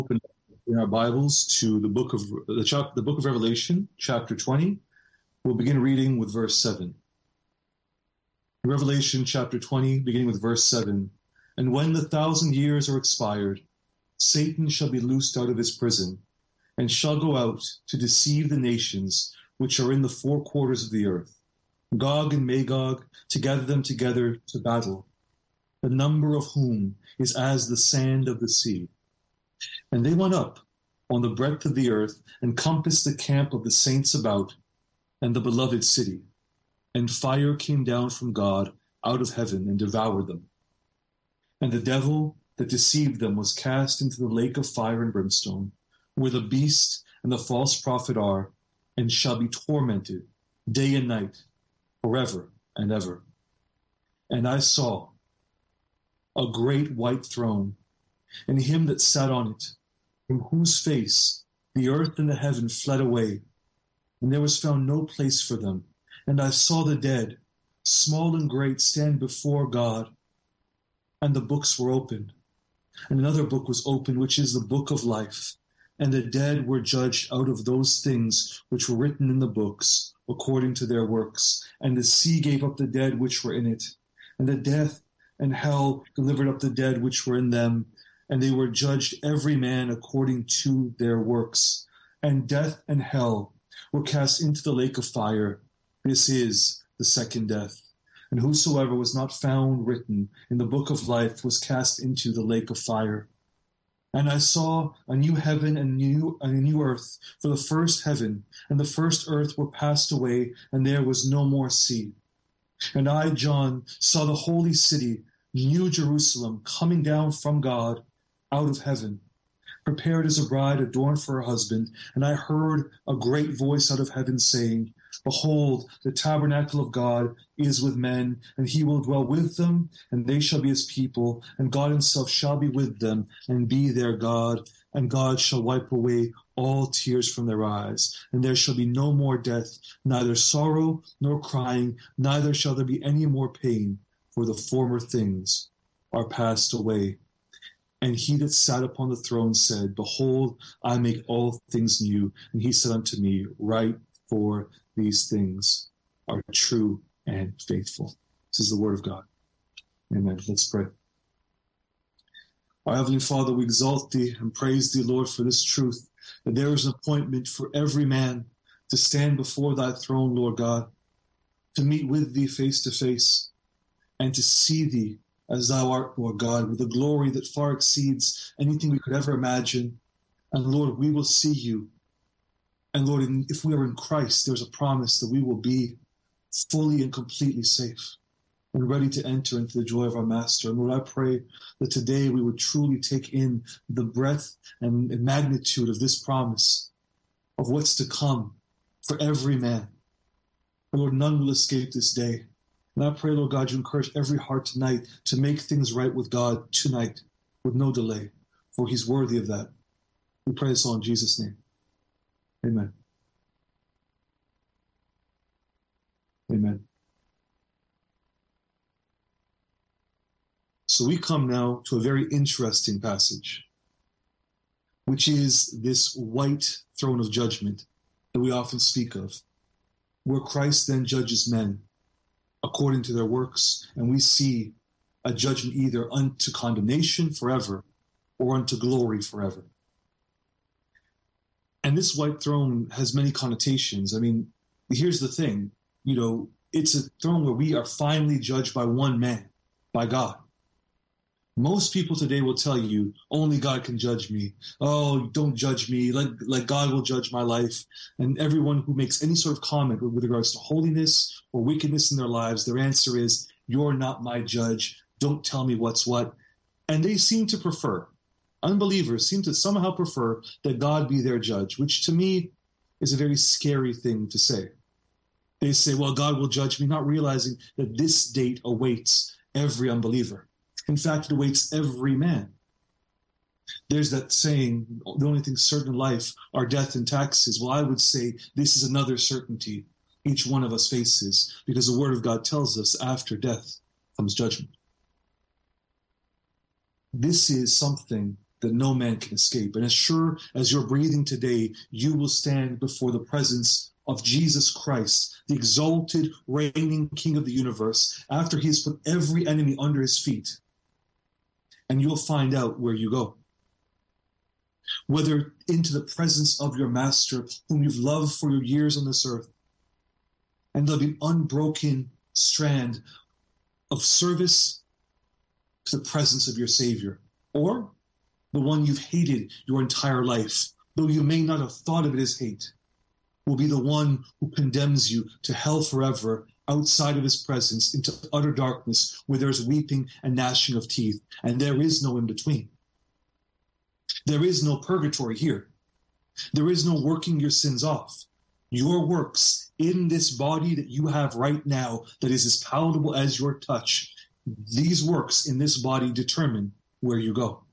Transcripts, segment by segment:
open in our Bibles to the book of Revelation, chapter 20. We'll begin reading with verse 7. Revelation chapter 20, beginning with verse 7. And when the 1,000 years are expired, Satan shall be loosed out of his prison, and shall go out to deceive the nations which are in the four quarters of the earth, Gog and Magog, to gather them together to battle, the number of whom is as the sand of the sea. And they went up on the breadth of the earth, and compassed the camp of the saints about, and the beloved city. And fire came down from God out of heaven and devoured them. And the devil that deceived them was cast into the lake of fire and brimstone, where the beast and the false prophet are, and shall be tormented day and night forever and ever. And I saw a great white throne, and him that sat on it, from whose face the earth and the heaven fled away, and there was found no place for them. And I saw the dead, small and great, stand before God, and the books were opened. And another book was opened, which is the book of life. And the dead were judged out of those things which were written in the books, according to their works. And the sea gave up the dead which were in it. And the death and hell delivered up the dead which were in them. And they were judged every man according to their works. And death and hell were cast into the lake of fire. This is the second death. And whosoever was not found written in the book of life was cast into the lake of fire. And I saw a new heaven and a new earth, for the first heaven and the first earth were passed away, and there was no more sea. And I, John, saw the holy city, New Jerusalem, coming down from God out of heaven, prepared as a bride adorned for her husband. And I heard a great voice out of heaven saying, Behold, the tabernacle of God is with men, and he will dwell with them, and they shall be his people, and God himself shall be with them, and be their God. And God shall wipe away all tears from their eyes, and there shall be no more death, neither sorrow nor crying, neither shall there be any more pain, for the former things are passed away. And he that sat upon the throne said, Behold, I make all things new. And he said unto me, Write, for these things are true and faithful. This is the word of God. Amen. Let's pray. Our Heavenly Father, we exalt thee and praise thee, Lord, for this truth, that there is an appointment for every man to stand before thy throne, Lord God, to meet with thee face to face, and to see thee as thou art, Lord God, with a glory that far exceeds anything we could ever imagine. And Lord, we will see you. And Lord, if we are in Christ, there's a promise that we will be fully and completely safe and ready to enter into the joy of our Master. And Lord, I pray that today we would truly take in the breadth and magnitude of this promise of what's to come for every man. And Lord, none will escape this day. And I pray, Lord God, you encourage every heart tonight to make things right with God tonight with no delay, for he's worthy of that. We pray this all in Jesus' name. Amen. Amen. So we come now to a very interesting passage, which is this white throne of judgment that we often speak of, where Christ then judges men according to their works, and we see a judgment either unto condemnation forever or unto glory forever. And this white throne has many connotations. I mean, here's the thing, it's a throne where we are finally judged by one man, by God. Most people today will tell you, only God can judge me. Oh, don't judge me, like God will judge my life. And everyone who makes any sort of comment with regards to holiness or wickedness in their lives, their answer is, you're not my judge. Don't tell me what's what. And they seem to prefer, unbelievers seem to somehow prefer that God be their judge, which to me is a very scary thing to say. They say, well, God will judge me, not realizing that this date awaits every unbeliever. In fact, it awaits every man. There's that saying, the only thing certain in life are death and taxes. Well, I would say this is another certainty each one of us faces, because the Word of God tells us after death comes judgment. This is something that no man can escape. And as sure as you're breathing today, you will stand before the presence of Jesus Christ, the exalted, reigning King of the universe, after he has put every enemy under his feet. And you'll find out where you go. Whether into the presence of your Master, whom you've loved for your years on this earth, and there'll be an unbroken strand of service to the presence of your Savior, or the one you've hated your entire life, though you may not have thought of it as hate, will be the one who condemns you to hell forever outside of his presence into utter darkness where there's weeping and gnashing of teeth, and there is no in-between. There is no purgatory here. There is no working your sins off. Your works in this body that you have right now that is as palatable as your touch, these works in this body determine where you go.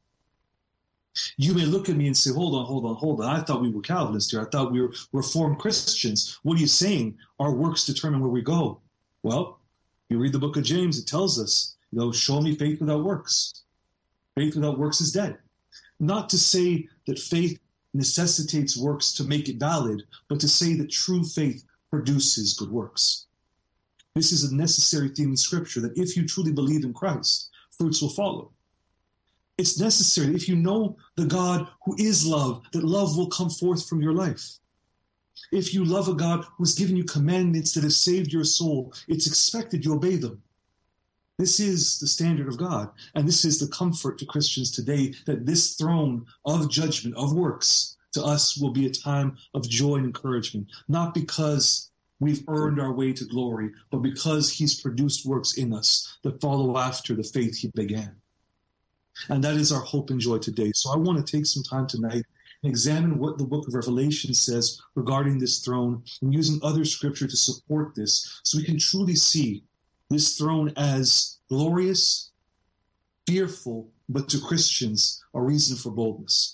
You may look at me and say, hold on. I thought we were Calvinists here. I thought we were Reformed Christians. What are you saying? Our works determine where we go. Well, you read the book of James, it tells us, show me faith without works. Faith without works is dead. Not to say that faith necessitates works to make it valid, but to say that true faith produces good works. This is a necessary theme in Scripture, that if you truly believe in Christ, fruits will follow. It's necessary that if you know the God who is love, that love will come forth from your life. If you love a God who has given you commandments that have saved your soul, it's expected you obey them. This is the standard of God, and this is the comfort to Christians today, that this throne of judgment, of works, to us will be a time of joy and encouragement, not because we've earned our way to glory, but because he's produced works in us that follow after the faith he began. And that is our hope and joy today. So I want to take some time tonight and examine what the book of Revelation says regarding this throne, and using other scripture to support this, so we can truly see this throne as glorious, fearful, but to Christians, a reason for boldness.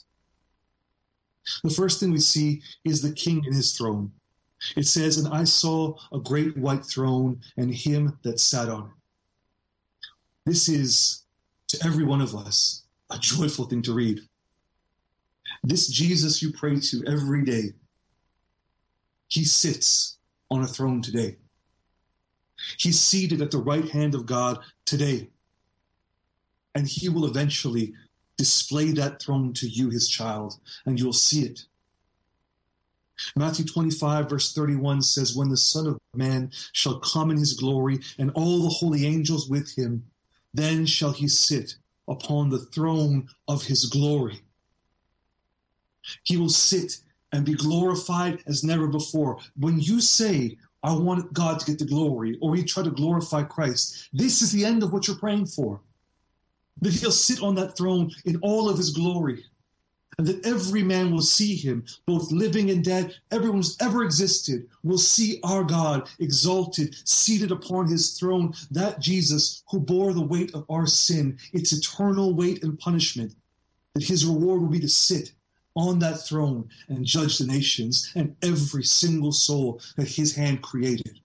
The first thing we see is the king in his throne. It says, and I saw a great white throne and him that sat on it. This is, to every one of us, a joyful thing to read. This Jesus you pray to every day, he sits on a throne today. He's seated at the right hand of God today. And he will eventually display that throne to you, his child, and you'll see it. Matthew 25, verse 31 says, when the Son of Man shall come in his glory, and all the holy angels with him, then shall he sit upon the throne of his glory. He will sit and be glorified as never before. When you say, I want God to get the glory, or you try to glorify Christ, this is the end of what you're praying for. That he'll sit on that throne in all of his glory, and that every man will see him, both living and dead. Everyone who's ever existed will see our God exalted, seated upon his throne, that Jesus who bore the weight of our sin, its eternal weight and punishment, that his reward will be to sit on that throne and judge the nations and every single soul that his hand created.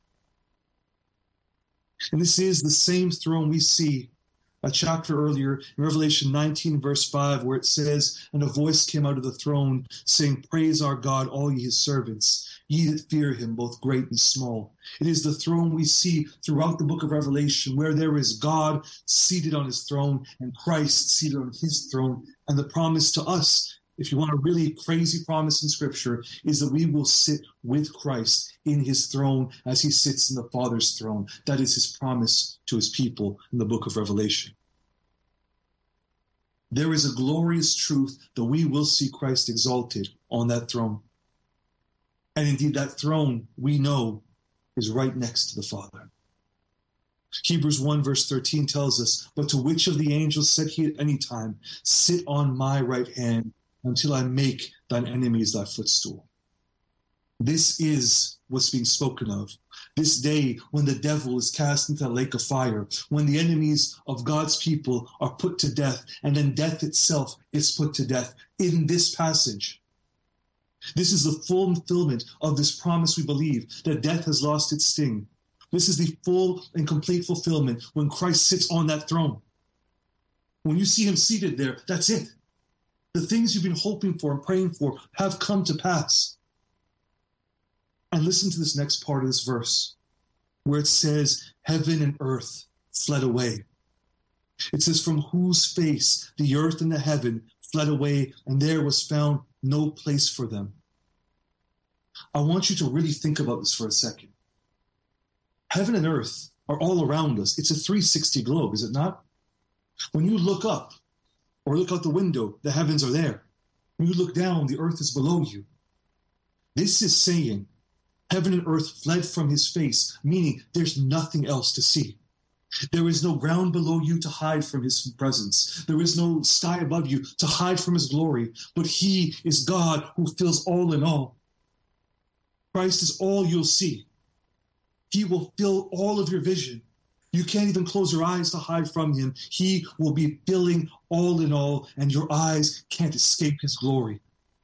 And this is the same throne we see a chapter earlier in Revelation 19, verse 5, where it says, and a voice came out of the throne saying, praise our God, all ye his servants, ye that fear him, both great and small. It is the throne we see throughout the book of Revelation, where there is God seated on his throne and Christ seated on his throne. And the promise to us, if you want a really crazy promise in Scripture, is that we will sit with Christ in his throne as he sits in the Father's throne. That is his promise to his people in the book of Revelation. There is a glorious truth that we will see Christ exalted on that throne. And indeed, that throne, we know, is right next to the Father. Hebrews 1 verse 13 tells us, but to which of the angels said he at any time, sit on my right hand, until I make thine enemies thy footstool. This is what's being spoken of. This day when the devil is cast into the lake of fire, when the enemies of God's people are put to death, and then death itself is put to death in this passage. This is the fulfillment of this promise we believe, that death has lost its sting. This is the full and complete fulfillment when Christ sits on that throne. When you see him seated there, that's it. The things you've been hoping for and praying for have come to pass. And listen to this next part of this verse, where it says, heaven and earth fled away. It says, from whose face the earth and the heaven fled away, and there was found no place for them. I want you to really think about this for a second. Heaven and earth are all around us. It's a 360 globe, is it not? When you look up or look out the window, the heavens are there. When you look down, the earth is below you. This is saying heaven and earth fled from his face, meaning there's nothing else to see. There is no ground below you to hide from his presence. There is no sky above you to hide from his glory. But he is God who fills all in all. Christ is all you'll see. He will fill all of your vision. You can't even close your eyes to hide from him. He will be filling all in all, and your eyes can't escape his glory.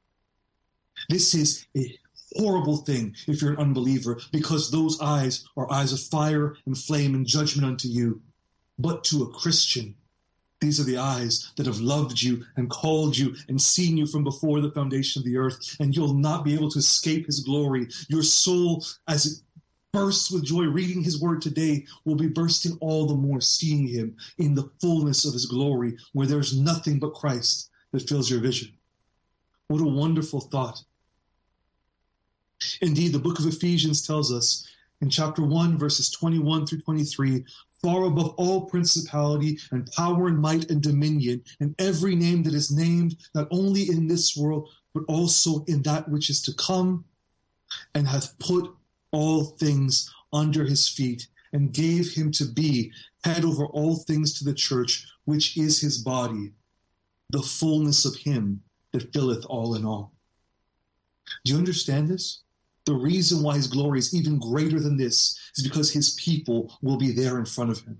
This is a horrible thing if you're an unbeliever, because those eyes are eyes of fire and flame and judgment unto you. But to a Christian, these are the eyes that have loved you and called you and seen you from before the foundation of the earth, and you'll not be able to escape his glory. Your soul, as it bursts with joy reading his word today, will be bursting all the more seeing him in the fullness of his glory, where there's nothing but Christ that fills your vision. What a wonderful thought. Indeed, the book of Ephesians tells us in chapter 1, verses 21 through 23, far above all principality and power and might and dominion, and every name that is named, not only in this world, but also in that which is to come, and hath put all things under his feet, and gave him to be head over all things to the church, which is his body, the fullness of him that filleth all in all. Do you understand this? The reason why his glory is even greater than this is because his people will be there in front of him.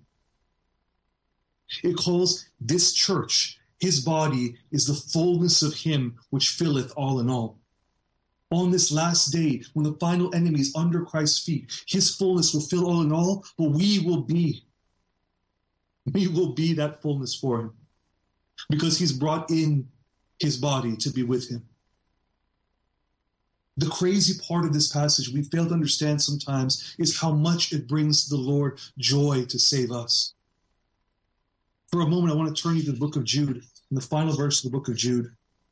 It calls this church, his body, is the fullness of him which filleth all in all. On this last day, when the final enemy is under Christ's feet, his fullness will fill all in all, but we will be that fullness for him, because he's brought in his body to be with him. The crazy part of this passage we fail to understand sometimes is how much it brings the Lord joy to save us. For a moment, I want to turn you to the book of Jude, in the final verse of the book of Jude.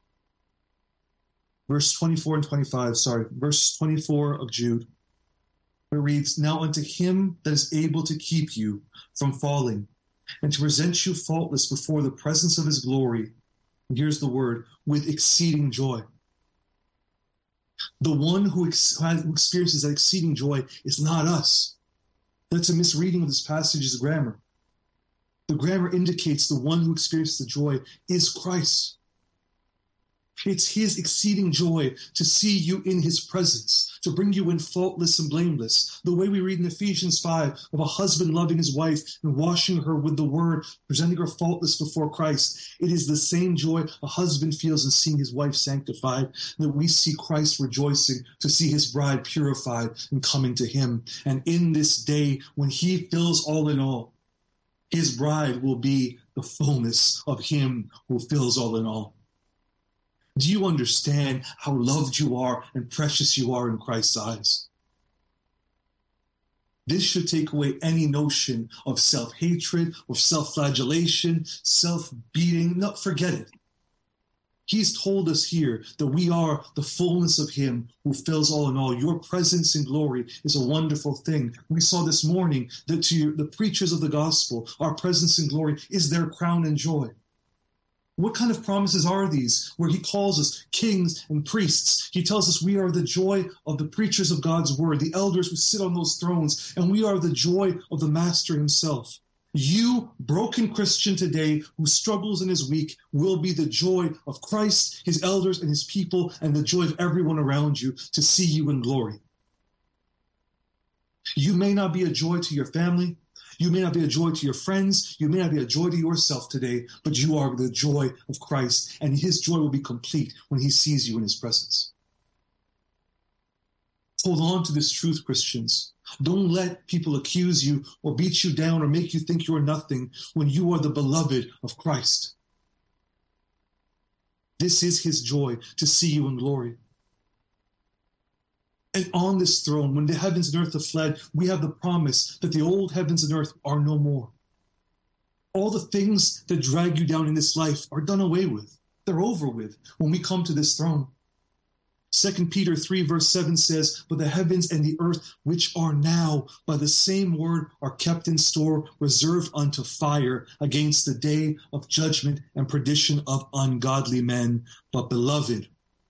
Verse 24 and 25, verse 24 of Jude. It reads, now unto him that is able to keep you from falling, and to present you faultless before the presence of his glory, and here's the word, with exceeding joy. The one who experiences that exceeding joy is not us. That's a misreading of this passage's grammar. The grammar indicates the one who experiences the joy is Christ. It's his exceeding joy to see you in his presence, to bring you in faultless and blameless. The way we read in Ephesians 5 of a husband loving his wife and washing her with the word, presenting her faultless before Christ. It is the same joy a husband feels in seeing his wife sanctified, that we see Christ rejoicing to see his bride purified and coming to him. And in this day, when he fills all in all, his bride will be the fullness of him who fills all in all. Do you understand how loved you are and precious you are in Christ's eyes? This should take away any notion of self-hatred or self-flagellation, self-beating. No, forget it. He's told us here that we are the fullness of him who fills all in all. Your presence in glory is a wonderful thing. We saw this morning that to the preachers of the gospel, our presence in glory is their crown and joy. What kind of promises are these where he calls us kings and priests? He tells us we are the joy of the preachers of God's word, the elders who sit on those thrones, and we are the joy of the master himself. You, broken Christian today, who struggles and is weak, will be the joy of Christ, his elders, and his people, and the joy of everyone around you to see you in glory. You may not be a joy to your family. You may not be a joy to your friends. You may not be a joy to yourself today, but you are the joy of Christ, and his joy will be complete when he sees you in his presence. Hold on to this truth, Christians. Don't let people accuse you or beat you down or make you think you're nothing when you are the beloved of Christ. This is his joy, to see you in glory. And on this throne, when the heavens and earth have fled, we have the promise that the old heavens and earth are no more. All the things that drag you down in this life are done away with. They're over with when we come to this throne. 2 Peter 3 verse 7 says, "But the heavens and the earth, which are now, by the same word, are kept in store, reserved unto fire, against the day of judgment and perdition of ungodly men. But beloved,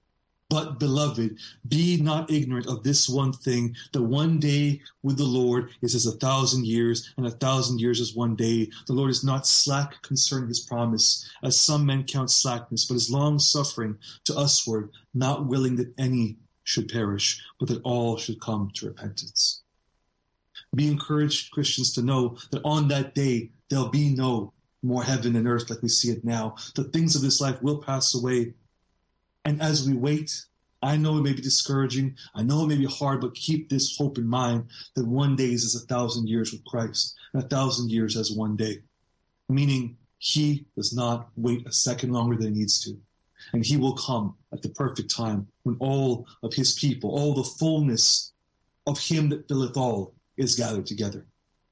be not ignorant of this one thing, that one day with the Lord is as 1,000 years, and 1,000 years as one day. The Lord is not slack concerning his promise, as some men count slackness, but is long-suffering to usward, not willing that any should perish, but that all should come to repentance." Be encouraged, Christians, to know that on that day, there'll be no more heaven and earth like we see it now. The things of this life will pass away. And as we wait, I know it may be discouraging, I know it may be hard, but keep this hope in mind that one day is as 1,000 years with Christ, and 1,000 years as one day. Meaning, he does not wait a second longer than he needs to. And he will come at the perfect time when all of his people, all the fullness of him that filleth all, is gathered together.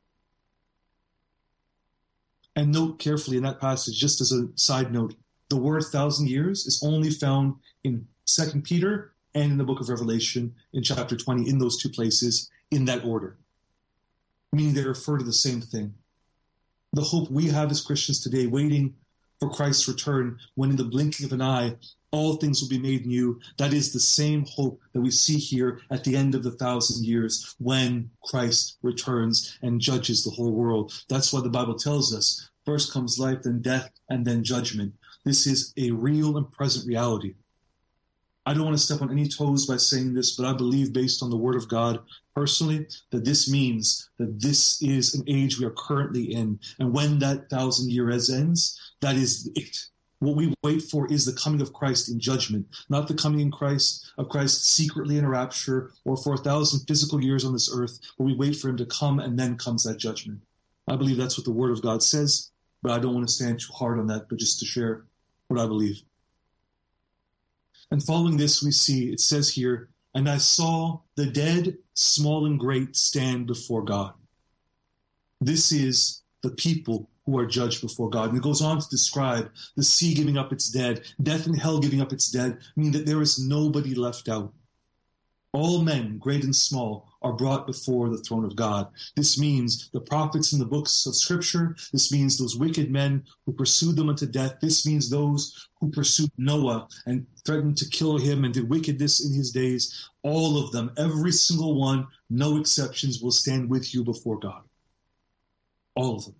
And note carefully in that passage, just as a side note, the word 1,000 years is only found in 2 Peter and in the book of Revelation in chapter 20, in those two places, in that order. Meaning they refer to the same thing. The hope we have as Christians today, waiting for Christ's return, when in the blinking of an eye, all things will be made new. That is the same hope that we see here at the end of the 1,000 years, when Christ returns and judges the whole world. That's why the Bible tells us, first comes life, then death, and then judgment. This is a real and present reality. I don't want to step on any toes by saying this, but I believe, based on the Word of God personally, that this means that this is an age we are currently in. And when that 1,000 years ends, that is it. What we wait for is the coming of Christ in judgment, not the coming of Christ secretly in a rapture or for 1,000 physical years on this earth, but we wait for him to come, and then comes that judgment. I believe that's what the Word of God says, but I don't want to stand too hard on that, but just to share what I believe. And following this, we see, it says here, "And I saw the dead, small and great, stand before God." This is the people who are judged before God. And it goes on to describe the sea giving up its dead, death and hell giving up its dead, meaning that there is nobody left out. All men, great and small, are brought before the throne of God. This means the prophets in the books of Scripture. This means those wicked men who pursued them unto death. This means those who pursued Noah and threatened to kill him and did wickedness in his days. All of them, every single one, no exceptions, will stand with you before God. All of them.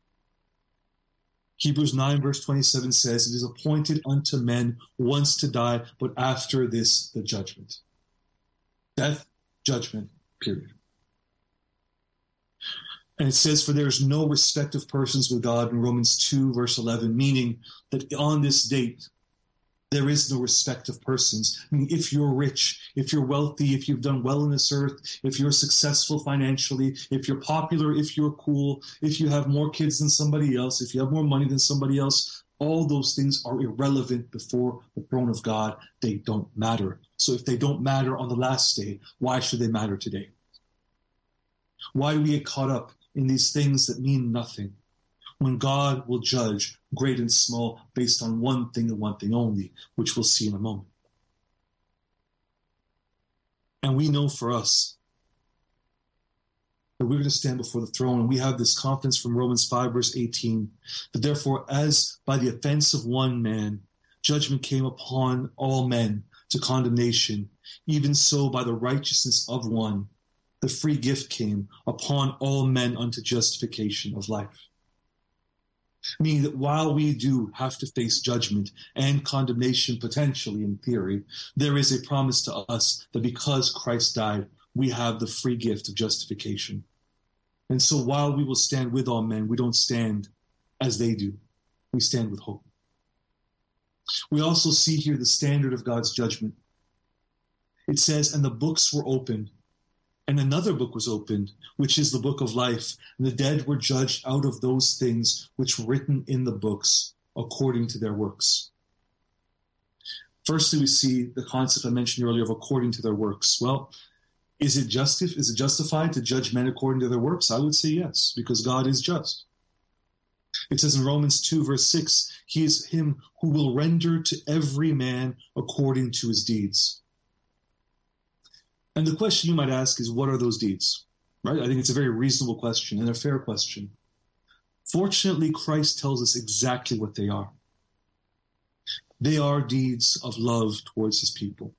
Hebrews 9 verse 27 says, "It is appointed unto men once to die, but after this the judgment." Death, judgment, period. And it says, "For there is no respect of persons with God," in Romans 2 verse 11, meaning that on this date, there is no respect of persons. I mean, if you're rich, if you're wealthy, if you've done well in this earth, if you're successful financially, if you're popular, if you're cool, if you have more kids than somebody else, if you have more money than somebody else, all those things are irrelevant before the throne of God. They don't matter. So if they don't matter on the last day, why should they matter today? Why do we get caught up in these things that mean nothing, when God will judge great and small based on one thing and one thing only, which we'll see in a moment? And we know for us that we're going to stand before the throne, and we have this confidence from Romans 5 verse 18, that therefore, as by the offense of one man, judgment came upon all men to condemnation, even so by the righteousness of one, the free gift came upon all men unto justification of life. Meaning that while we do have to face judgment and condemnation, potentially in theory, there is a promise to us that because Christ died, we have the free gift of justification. And so while we will stand with all men, we don't stand as they do. We stand with hope. We also see here the standard of God's judgment. It says, "And the books were opened, and another book was opened, which is the book of life. And the dead were judged out of those things which were written in the books according to their works." Firstly, we see the concept I mentioned earlier of according to their works. Well, is it justified to judge men according to their works? I would say yes, because God is just. It says in Romans 2, verse 6, he is him who will render to every man according to his deeds. And the question you might ask is, what are those deeds? Right? I think it's a very reasonable question and a fair question. Fortunately, Christ tells us exactly what they are. They are deeds of love towards his people.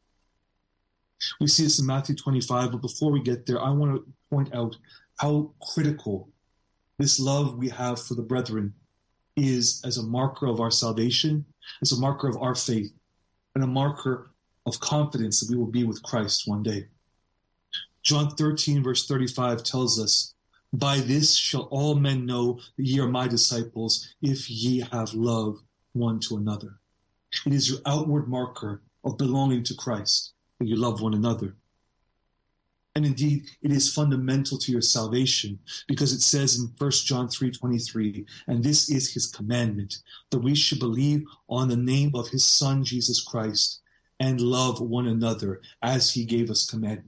We see this in Matthew 25, but before we get there, I want to point out how critical this love we have for the brethren is as a marker of our salvation, as a marker of our faith, and a marker of confidence that we will be with Christ one day. John 13, verse 35 tells us, "By this shall all men know that ye are my disciples, if ye have love one to another." It is your outward marker of belonging to Christ that you love one another. And indeed, it is fundamental to your salvation, because it says in 1 John 3:23, "And this is his commandment, that we should believe on the name of his Son, Jesus Christ, and love one another as he gave us commandment."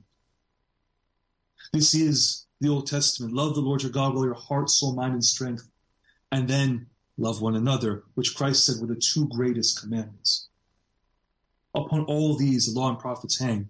This is the Old Testament. Love the Lord your God with all your heart, soul, mind, and strength. And then love one another, which Christ said were the two greatest commandments. Upon all these, the law and prophets hang.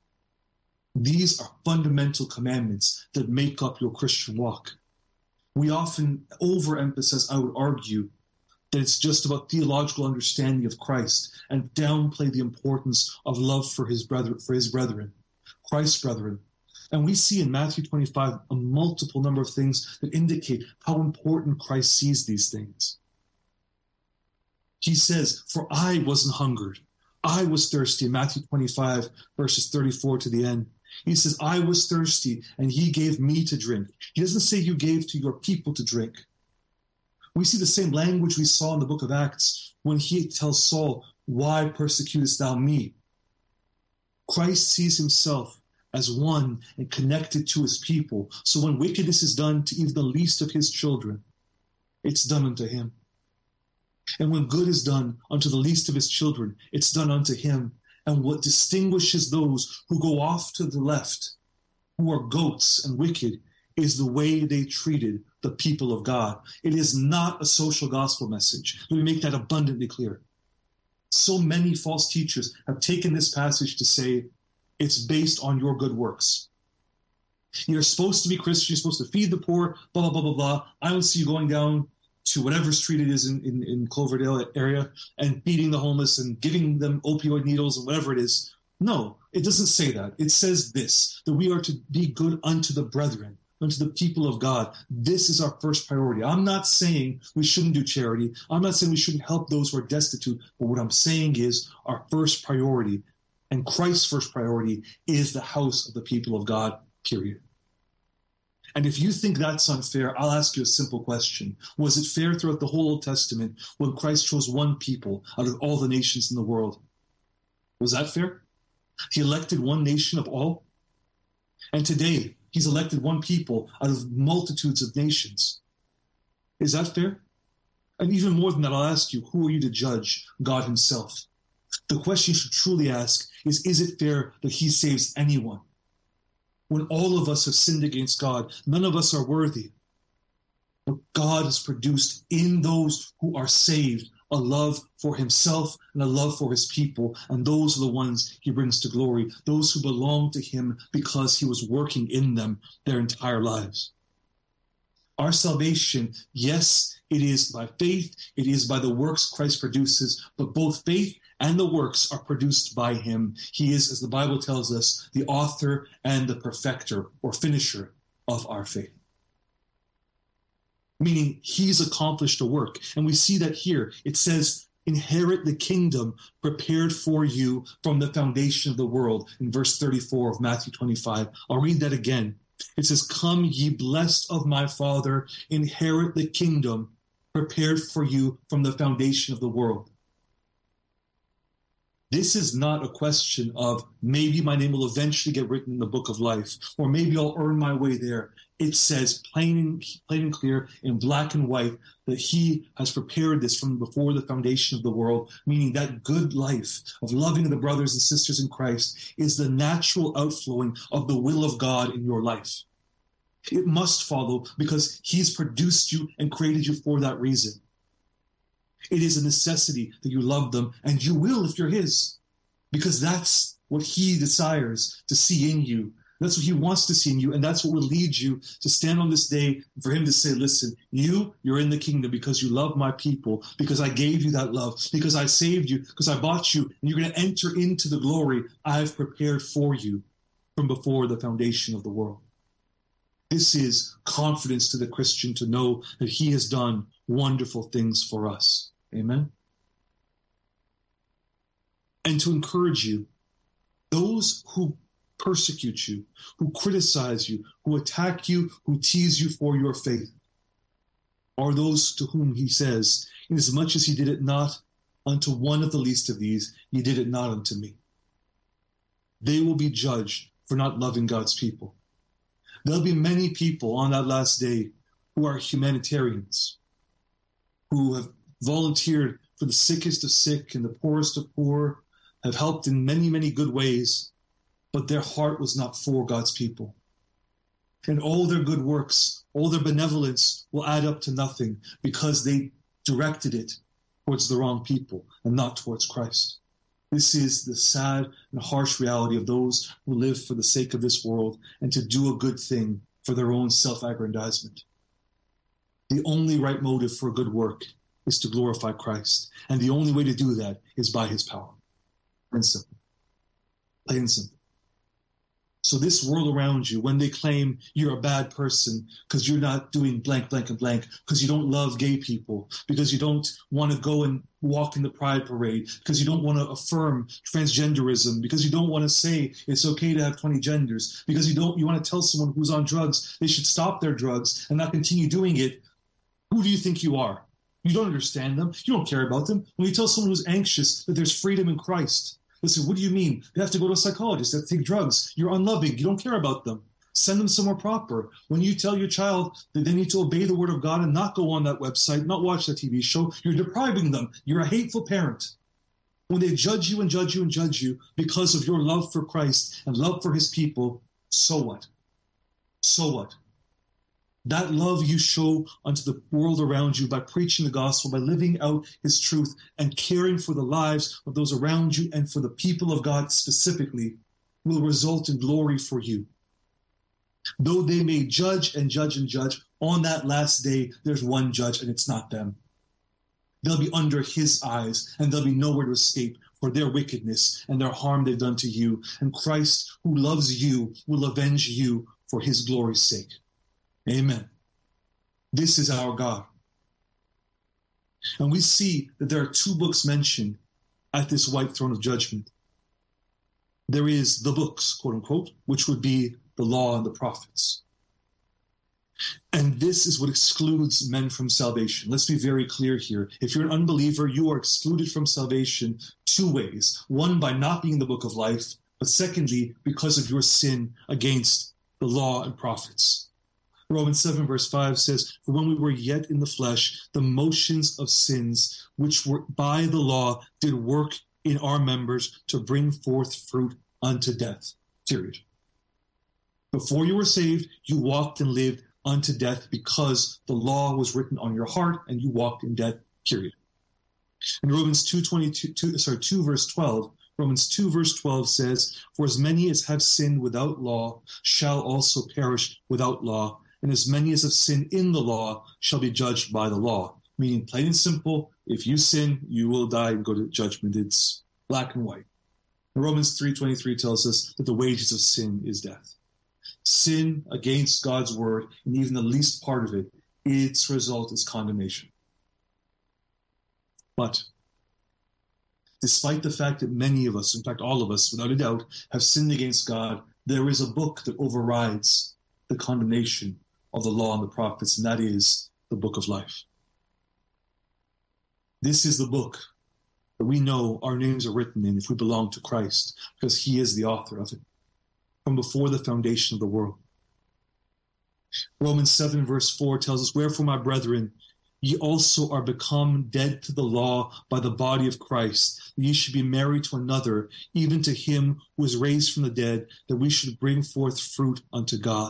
These are fundamental commandments that make up your Christian walk. We often overemphasize, I would argue, that it's just about theological understanding of Christ and downplay the importance of love for his brethren, Christ's brethren. And we see in Matthew 25 a multiple number of things that indicate how important Christ sees these things. He says, "For I wasn't hungered, I was thirsty," in Matthew 25, verses 34 to the end. He says, "I was thirsty, and ye gave me to drink." He doesn't say you gave to your people to drink. We see the same language we saw in the book of Acts when he tells Saul, "Why persecutest thou me?" Christ sees himself as one and connected to his people. So when wickedness is done to even the least of his children, it's done unto him. And when good is done unto the least of his children, it's done unto him. And what distinguishes those who go off to the left, who are goats and wicked, is the way they treated the people of God. It is not a social gospel message. Let me make that abundantly clear. So many false teachers have taken this passage to say it's based on your good works. You're supposed to be Christian, you're supposed to feed the poor, blah, blah, blah, blah, blah. I don't see you going down to whatever street it is in Cloverdale area and feeding the homeless and giving them opioid needles and whatever it is. No, it doesn't say that. It says this, that we are to be good unto the brethren, unto the people of God. This is our first priority. I'm not saying we shouldn't do charity. I'm not saying we shouldn't help those who are destitute. But what I'm saying is our first priority, and Christ's first priority, is the house of the people of God, period. And if you think that's unfair, I'll ask you a simple question. Was it fair throughout the whole Old Testament when Christ chose one people out of all the nations in the world? Was that fair? He elected one nation of all. And today, he's elected one people out of multitudes of nations. Is that fair? And even more than that, I'll ask you, who are you to judge? God himself. The question you should truly ask is it fair that he saves anyone? When all of us have sinned against God, none of us are worthy. But God has produced in those who are saved a love for himself and a love for his people. And those are the ones he brings to glory, those who belong to him because he was working in them their entire lives. Our salvation, yes, it is by faith, it is by the works Christ produces, but both faith and the works are produced by him. He is, as the Bible tells us, the author and the perfecter or finisher of our faith. Meaning he's accomplished a work. And we see that here. It says, inherit the kingdom prepared for you from the foundation of the world, in verse 34 of Matthew 25. I'll read that again. It says, come ye blessed of my Father, inherit the kingdom prepared for you from the foundation of the world. This is not a question of maybe my name will eventually get written in the book of life, or maybe I'll earn my way there. It says plain and clear in black and white that he has prepared this from before the foundation of the world, meaning that good life of loving the brothers and sisters in Christ is the natural outflowing of the will of God in your life. It must follow because he's produced you and created you for that reason. It is a necessity that you love them, and you will if you're his, because that's what he desires to see in you. That's what he wants to see in you, and that's what will lead you to stand on this day for him to say, listen, you're in the kingdom because you love my people, because I gave you that love, because I saved you, because I bought you, and you're going to enter into the glory I've prepared for you from before the foundation of the world. This is confidence to the Christian to know that he has done wonderful things for us. Amen? And to encourage you, those who persecute you, who criticize you, who attack you, who tease you for your faith, are those to whom he says, inasmuch as he did it not unto one of the least of these, he did it not unto me. They will be judged for not loving God's people. There'll be many people on that last day who are humanitarians, who have volunteered for the sickest of sick and the poorest of poor, have helped in many, many good ways, but their heart was not for God's people. And all their good works, all their benevolence will add up to nothing because they directed it towards the wrong people and not towards Christ. This is the sad and harsh reality of those who live for the sake of this world and to do a good thing for their own self-aggrandizement. The only right motive for a good work is to glorify Christ. And the only way to do that is by his power. Plain and simple. Plain and simple. So this world around you, when they claim you're a bad person because you're not doing blank, blank, and blank, because you don't love gay people, because you don't want to go and walk in the pride parade, because you don't want to affirm transgenderism, because you don't want to say it's okay to have 20 genders, because you want to tell someone who's on drugs they should stop their drugs and not continue doing it, who do you think you are? You don't understand them. You don't care about them. When you tell someone who's anxious that there's freedom in Christ, listen, what do you mean? They have to go to a psychologist, they have to take drugs. You're unloving. You don't care about them. Send them somewhere proper. When you tell your child that they need to obey the word of God and not go on that website, not watch that TV show, you're depriving them. You're a hateful parent. When they judge you and judge you and judge you because of your love for Christ and love for his people, so what? So what? That love you show unto the world around you by preaching the gospel, by living out his truth and caring for the lives of those around you and for the people of God specifically will result in glory for you. Though they may judge and judge and judge, on that last day, there's one judge and it's not them. They'll be under his eyes and there'll be nowhere to escape for their wickedness and their harm they've done to you. And Christ, who loves you, will avenge you for his glory's sake. Amen. This is our God. And we see that there are two books mentioned at this white throne of judgment. There is the books, quote unquote, which would be the law and the prophets. And this is what excludes men from salvation. Let's be very clear here. If you're an unbeliever, you are excluded from salvation two ways. One, by not being in the book of life, but secondly, because of your sin against the law and prophets. Romans 7 verse 5 says, for when we were yet in the flesh, the motions of sins, which were by the law, did work in our members to bring forth fruit unto death. Period. Before you were saved, you walked and lived unto death because the law was written on your heart and you walked in death. Period. In Romans 2 verse 12, Romans 2 verse 12 says, for as many as have sinned without law shall also perish without law. And as many as have sinned in the law shall be judged by the law. Meaning, plain and simple, if you sin, you will die and go to judgment. It's black and white. Romans 3:23 tells us that the wages of sin is death. Sin against God's word, and even the least part of it, its result is condemnation. But despite the fact that many of us, in fact all of us, without a doubt, have sinned against God, there is a book that overrides the condemnation of the law and the prophets, and that is the book of life. This is the book that we know our names are written in if we belong to Christ, because he is the author of it, from before the foundation of the world. Romans 7 verse 4 tells us, wherefore, my brethren, ye also are become dead to the law by the body of Christ, that ye should be married to another, even to him who was raised from the dead, that we should bring forth fruit unto God.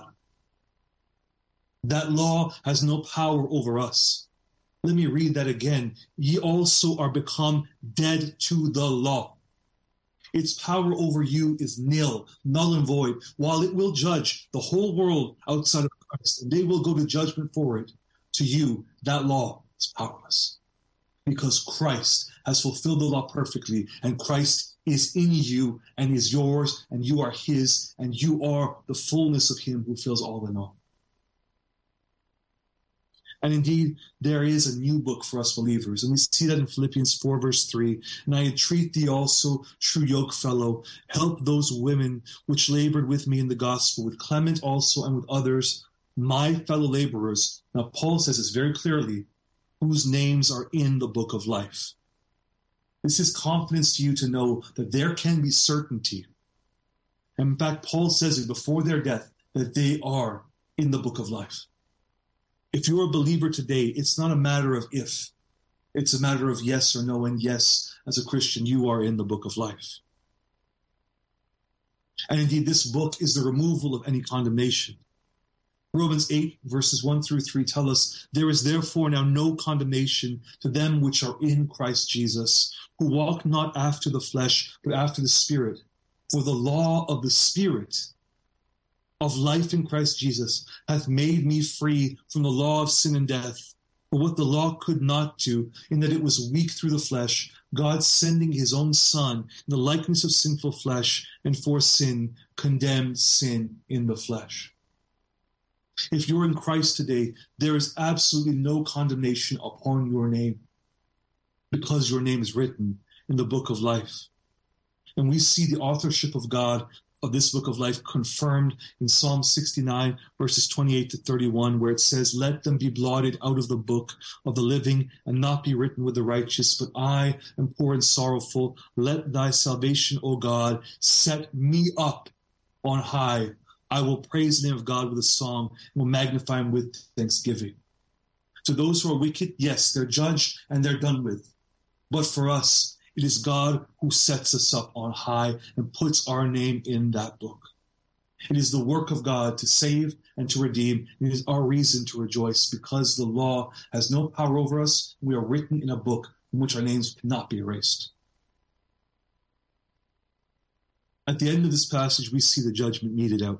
That law has no power over us. Let me read that again. Ye also are become dead to the law. Its power over you is nil, null and void, while it will judge the whole world outside of Christ, and they will go to judgment for it. To you, that law is powerless, because Christ has fulfilled the law perfectly, and Christ is in you and is yours, and you are his, and you are the fullness of him who fills all in all. And indeed, there is a new book for us believers. And we see that in Philippians 4, verse 3. And I entreat thee also, true yokefellow, help those women which labored with me in the gospel, with Clement also and with others, my fellow laborers. Now, Paul says this very clearly, whose names are in the book of life. This is confidence to you to know that there can be certainty. And in fact, Paul says it before their death, that they are in the book of life. If you're a believer today, it's not a matter of if. It's a matter of yes or no, and yes, as a Christian, you are in the book of life. And indeed, this book is the removal of any condemnation. Romans 8, verses 1 through 3 tell us, there is therefore now no condemnation to them which are in Christ Jesus, who walk not after the flesh, but after the Spirit. For the law of the Spirit of life in Christ Jesus hath made me free from the law of sin and death. For what the law could not do, in that it was weak through the flesh, God sending his own Son in the likeness of sinful flesh, and for sin condemned sin in the flesh. If you're in Christ today, there is absolutely no condemnation upon your name, because your name is written in the book of life. And we see the authorship of God of this book of life confirmed in Psalm 69, verses 28 to 31, where it says, let them be blotted out of the book of the living and not be written with the righteous, but I am poor and sorrowful. Let thy salvation, O God, set me up on high. I will praise the name of God with a song and will magnify him with thanksgiving. To those who are wicked, yes, they're judged and they're done with. But for us, it is God who sets us up on high and puts our name in that book. It is the work of God to save and to redeem. It is our reason to rejoice, because the law has no power over us. We are written in a book in which our names cannot be erased. At the end of this passage, we see the judgment meted out.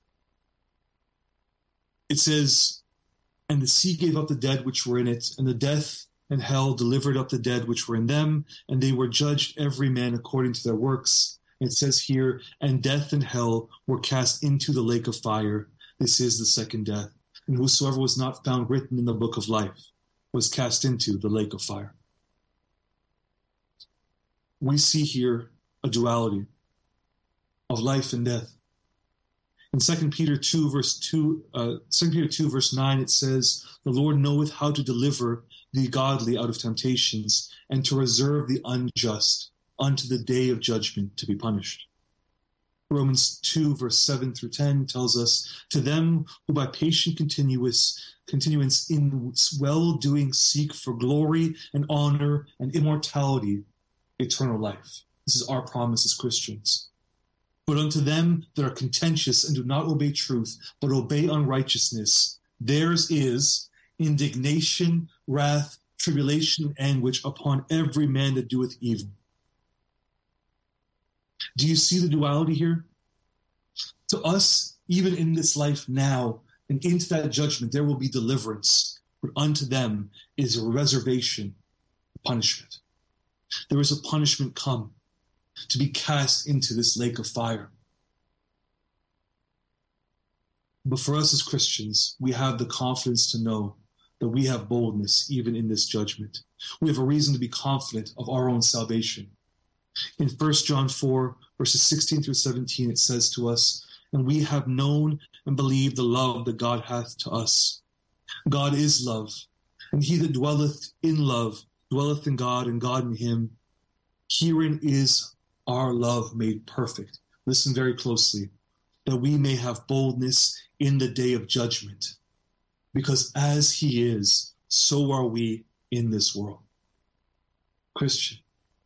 It says, and the sea gave up the dead which were in it, and the death and hell delivered up the dead which were in them, and they were judged every man according to their works. It says here, and death and hell were cast into the lake of fire. This is the second death. And whosoever was not found written in the book of life was cast into the lake of fire. We see here a duality of life and death. In 2 Peter 2, verse 9, it says, the Lord knoweth how to deliver the godly out of temptations, and to reserve the unjust unto the day of judgment to be punished. Romans 2, verse 7 through 10 tells us, to them who by patient continuance in well-doing seek for glory and honor and immortality, eternal life. This is our promise as Christians. But unto them that are contentious and do not obey truth, but obey unrighteousness, theirs is indignation, wrath, tribulation, and anguish upon every man that doeth evil. Do you see the duality here? To us, even in this life now, and into that judgment, there will be deliverance. But unto them is a reservation, punishment. There is a punishment come to be cast into this lake of fire. But for us as Christians, we have the confidence to know that we have boldness even in this judgment. We have a reason to be confident of our own salvation. In 1 John 4, verses 16 through 17, it says to us, and we have known and believed the love that God hath to us. God is love, and he that dwelleth in love dwelleth in God, and God in him. Herein is our love made perfect. Listen very closely. That we may have boldness in the day of judgment. Because as he is, so are we in this world. Christian,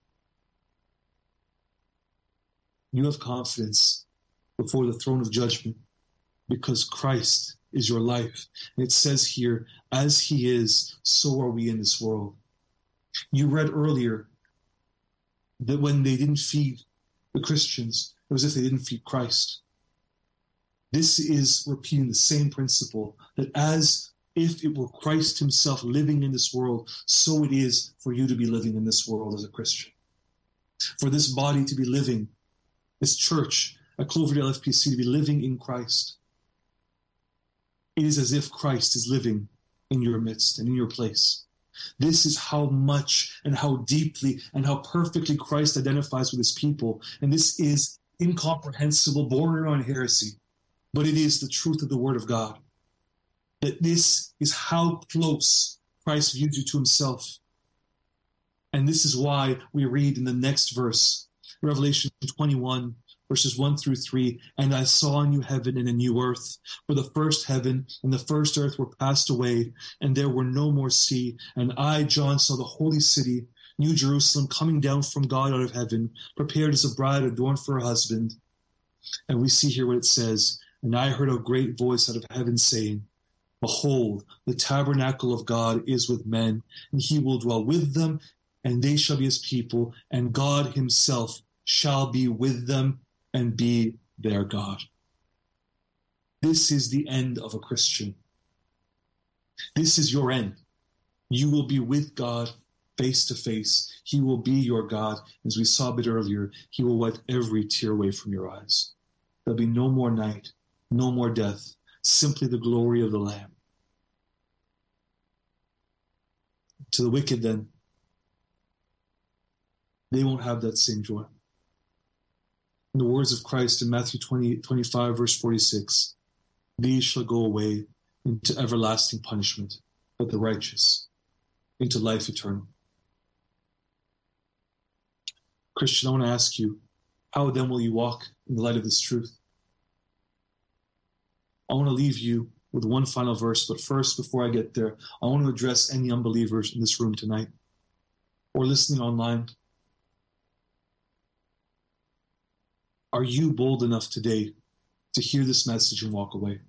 you have confidence before the throne of judgment because Christ is your life. And it says here, as he is, so are we in this world. You read earlier that when they didn't feed the Christians, it was as if they didn't feed Christ. This is repeating the same principle, that as if it were Christ himself living in this world, so it is for you to be living in this world as a Christian. For this body to be living, this church at Cloverdale FPC to be living in Christ. It is as if Christ is living in your midst and in your place. This is how much and how deeply and how perfectly Christ identifies with his people. And this is incomprehensible, bordering on heresy. But it is the truth of the Word of God. That this is how close Christ views you to himself. And this is why we read in the next verse, Revelation 21, verses 1 through 3, and I saw a new heaven and a new earth, for the first heaven and the first earth were passed away, and there were no more sea. And I, John, saw the holy city, New Jerusalem, coming down from God out of heaven, prepared as a bride adorned for her husband. And we see here what it says, and I heard a great voice out of heaven saying, Behold, the tabernacle of God is with men, and he will dwell with them, and they shall be his people, and God himself shall be with them and be their God. This is the end of a Christian. This is your end. You will be with God face to face. He will be your God. As we saw a bit earlier, he will wipe every tear away from your eyes. There'll be no more night, no more death, simply the glory of the Lamb. To the wicked then, they won't have that same joy. In the words of Christ in Matthew 25, verse 46, these shall go away into everlasting punishment, but the righteous into life eternal. Christian, I want to ask you, how then will you walk in the light of this truth? I want to leave you with one final verse, but first, before I get there, I want to address any unbelievers in this room tonight or listening online. Are you bold enough today to hear this message and walk away?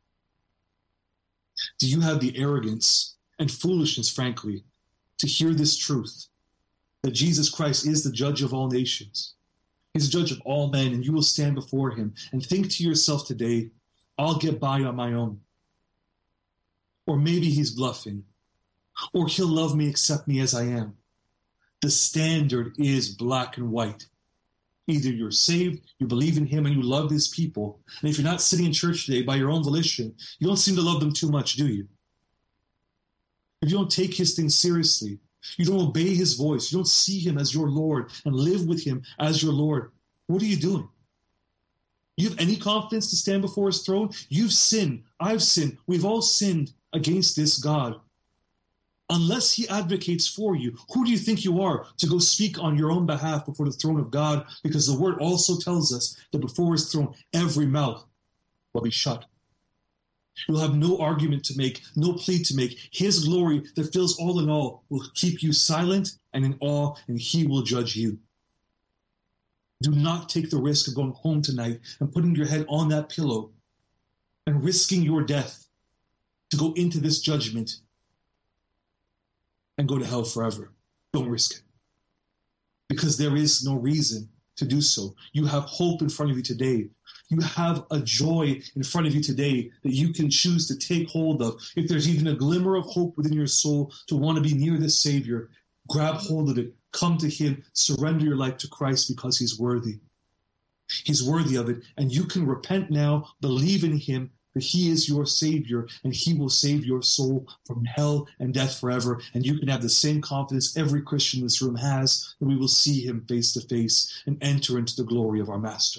Do you have the arrogance and foolishness, frankly, to hear this truth, that Jesus Christ is the judge of all nations? He's the judge of all men, and you will stand before him and think to yourself today, I'll get by on my own. Or maybe he's bluffing. Or he'll love me, accept me as I am. The standard is black and white. Either you're saved, you believe in him, and you love his people. And if you're not sitting in church today by your own volition, you don't seem to love them too much, do you? If you don't take his things seriously, you don't obey his voice, you don't see him as your Lord and live with him as your Lord, what are you doing? You have any confidence to stand before his throne? You've sinned. I've sinned. We've all sinned against this God. Unless he advocates for you, who do you think you are to go speak on your own behalf before the throne of God? Because the word also tells us that before his throne, every mouth will be shut. You'll have no argument to make, no plea to make. His glory that fills all in all will keep you silent and in awe, and he will judge you. Do not take the risk of going home tonight and putting your head on that pillow and risking your death to go into this judgment and go to hell forever. Don't risk it. Because there is no reason to do so. You have hope in front of you today. You have a joy in front of you today that you can choose to take hold of. If there's even a glimmer of hope within your soul to want to be near this Savior, grab hold of it. Come to him. Surrender your life to Christ because he's worthy. He's worthy of it. And you can repent now, believe in him, that he is your Savior, and he will save your soul from hell and death forever. And you can have the same confidence every Christian in this room has, that we will see him face to face and enter into the glory of our Master.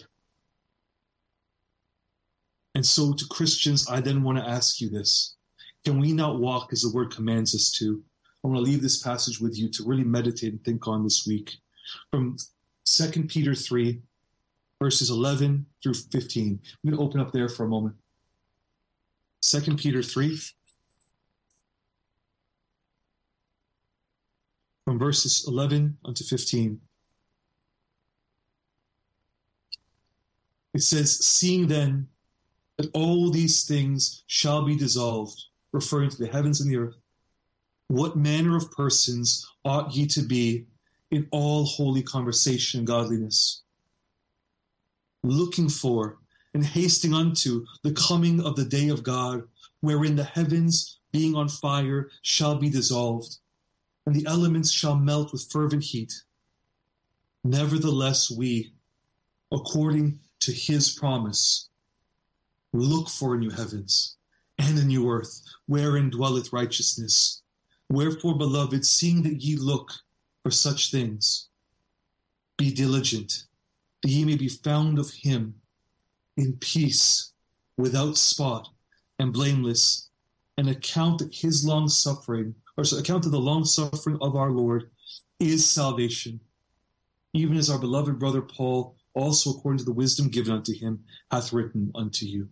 And so to Christians, I then want to ask you this. Can we not walk as the word commands us to? I want to leave this passage with you to really meditate and think on this week. From 2 Peter 3, verses 11 through 15. I'm going to open up there for a moment. 2 Peter 3, from verses 11 unto 15. It says, seeing then that all these things shall be dissolved, referring to the heavens and the earth, what manner of persons ought ye to be in all holy conversation and godliness, looking for and hasting unto the coming of the day of God, wherein the heavens, being on fire, shall be dissolved, and the elements shall melt with fervent heat. Nevertheless, we, according to his promise, look for new heavens and a new earth, wherein dwelleth righteousness. Wherefore, beloved, seeing that ye look for such things, be diligent, that ye may be found of him in peace, without spot, and blameless, and account that account of the long suffering of our Lord is salvation, even as our beloved brother Paul, also according to the wisdom given unto him, hath written unto you.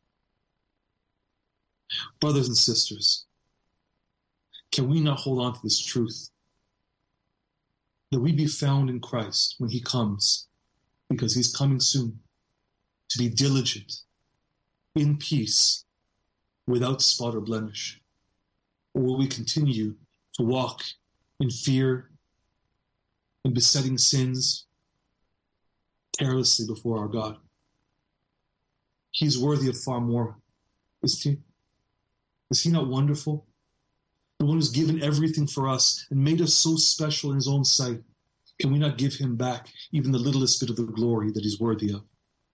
Brothers and sisters, can we not hold on to this truth? That we be found in Christ when he comes, because he's coming soon, to be diligent, in peace, without spot or blemish? Or will we continue to walk in fear, in besetting sins, carelessly before our God? He's worthy of far more, isn't he? Is he not wonderful? The one who's given everything for us and made us so special in his own sight. Can we not give him back even the littlest bit of the glory that he's worthy of?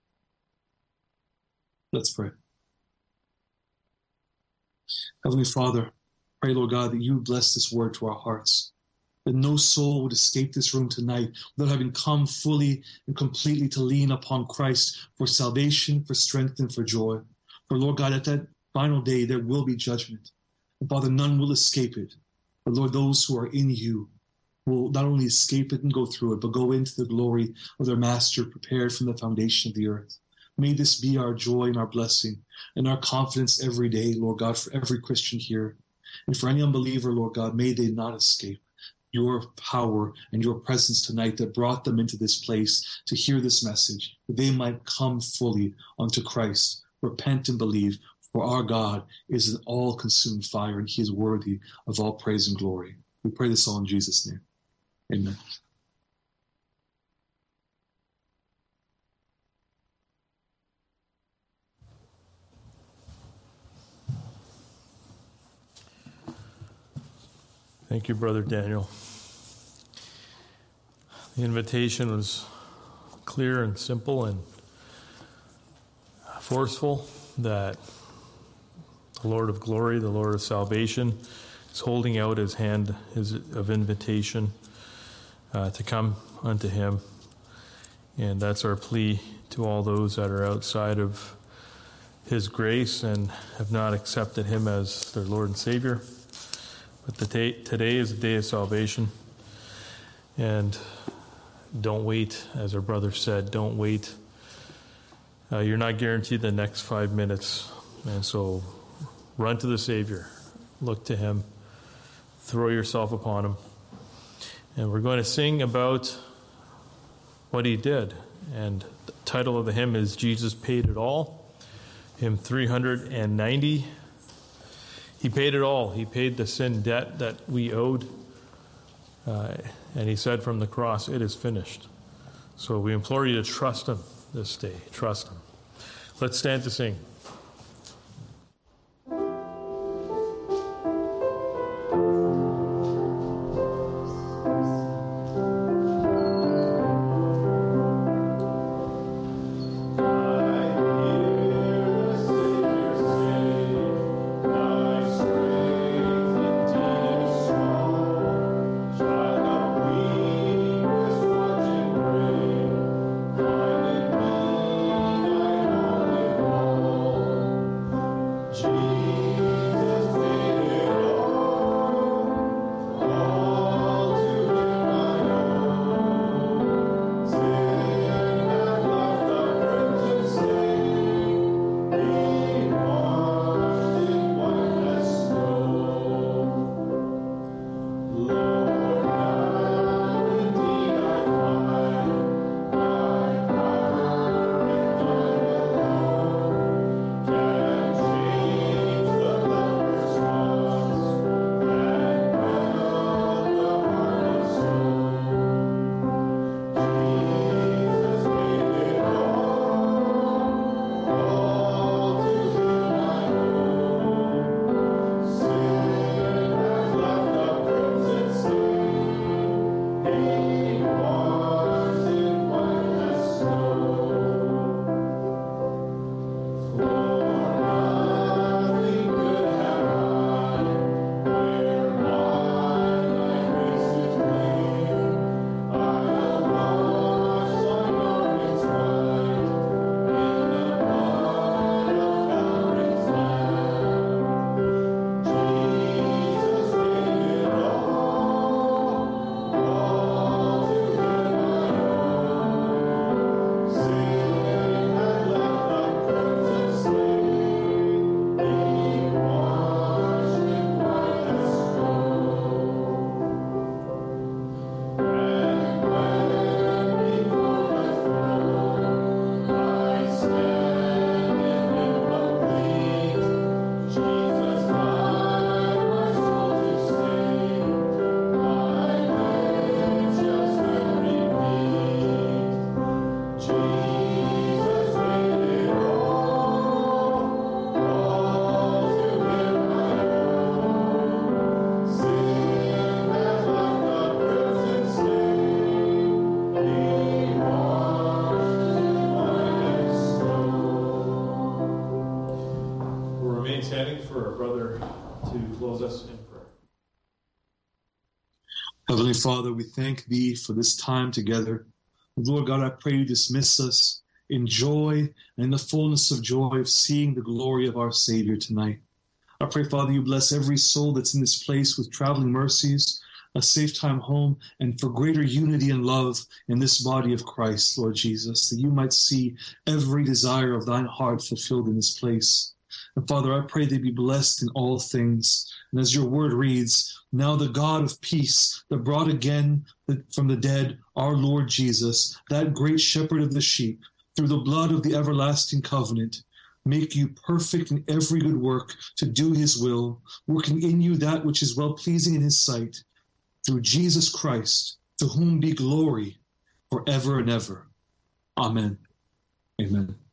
Let's pray. Heavenly Father, pray, Lord God, that you bless this word to our hearts, that no soul would escape this room tonight without having come fully and completely to lean upon Christ for salvation, for strength, and for joy. For, Lord God, at that final day, there will be judgment. And Father, none will escape it. But Lord, those who are in you will not only escape it and go through it, but go into the glory of their Master prepared from the foundation of the earth. May this be our joy and our blessing and our confidence every day, Lord God, for every Christian here. And for any unbeliever, Lord God, may they not escape your power and your presence tonight that brought them into this place to hear this message, that they might come fully unto Christ, repent and believe. For our God is an all-consuming fire, and he is worthy of all praise and glory. We pray this all in Jesus' name. Amen. Thank you, Brother Daniel. The invitation was clear and simple and forceful, that the Lord of glory, the Lord of salvation, is holding out his hand of invitation to come unto him. And that's our plea to all those that are outside of his grace and have not accepted him as their Lord and Savior. But today is the day of salvation. And don't wait, as our brother said, don't wait. You're not guaranteed the next 5 minutes. And so run to the Savior. Look to him. Throw yourself upon him. And we're going to sing about what he did. And the title of the hymn is Jesus Paid It All. Hymn 390. He paid it all. He paid the sin debt that we owed. And he said from the cross, it is finished. So we implore you to trust him this day. Trust him. Let's stand to sing. Thy standing for our brother to close us in prayer. Heavenly Father, we thank Thee for this time together. Lord God, I pray You dismiss us in joy and in the fullness of joy of seeing the glory of our Savior tonight. I pray, Father, You bless every soul that's in this place with traveling mercies, a safe time home, and for greater unity and love in this body of Christ, Lord Jesus, that You might see every desire of Thine heart fulfilled in this place. And Father, I pray they be blessed in all things. And as Your word reads, now the God of peace that brought again from the dead our Lord Jesus, that great shepherd of the sheep, through the blood of the everlasting covenant, make you perfect in every good work to do His will, working in you that which is well-pleasing in His sight, through Jesus Christ, to whom be glory forever and ever. Amen. Amen.